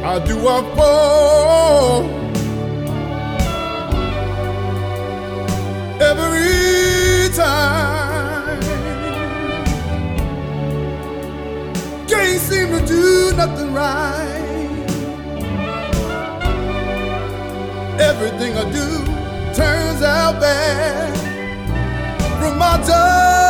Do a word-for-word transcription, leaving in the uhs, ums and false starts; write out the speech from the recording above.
I do I fall every time. Can't seem to do nothing right. Everything I do turns out bad. From my time